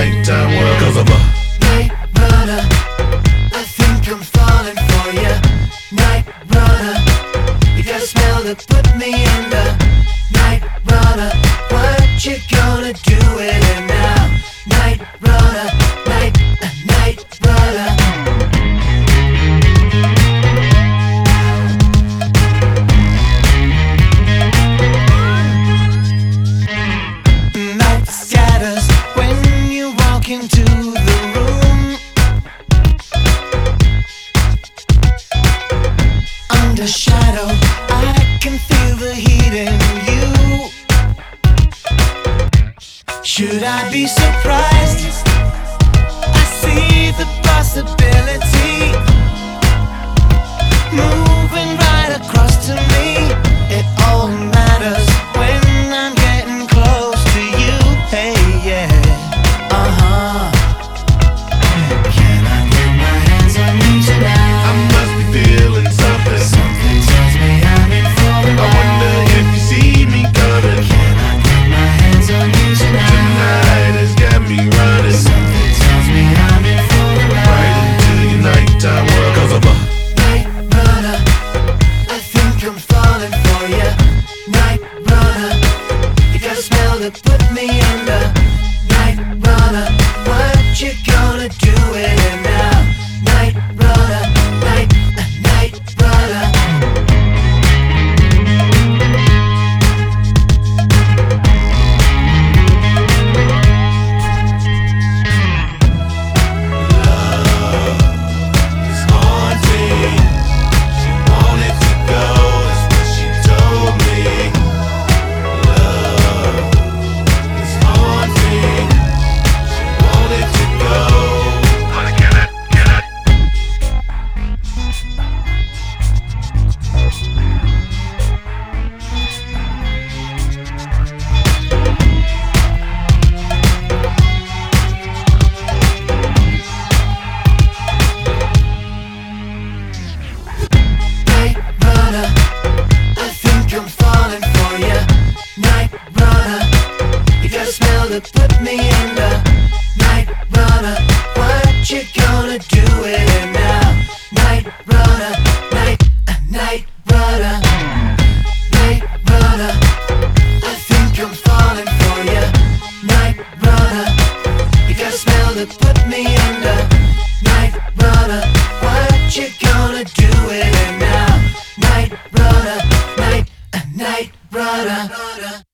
nighttime world. Cause I'm a night runner. I think I'm falling for ya. Night runner. You got a smell that put me under. Night runner. What you gonna do with it now? Night runner. Night runner. Night scatters when you walk into the room. Under shadow, I can feel the heat in you. Should I be surprised? I see the possibility moving right across to me. It all matters when I'm getting close to you. Hey, yeah, Can I get my hands on you tonight? I must be feeling something. Something tells me I'm in for the I ride. wonder if you see me coming. Can I get my hands on you tonight? Tonight has got me running Something tells me I'm in for the right ride. into your nighttime world. Cause I'm a Night runner, I think I'm falling for ya. Night runner, you got a smell that put me under. Night runner, what you gonna do with it now? Night runner, night runner. It's haunting. She wanted to go, that's what she told me. Love is haunting. She wanted to go. Night runner, I think I'm falling for ya. Night runner, you got a smell that put me under. Night runner, what you gonna do with it now? Night runner, night runner. Night runner, I think I'm falling for ya. Night runner, you got a smell that put me under. Night runner, what you gonna do with it now? Night runner, night runner.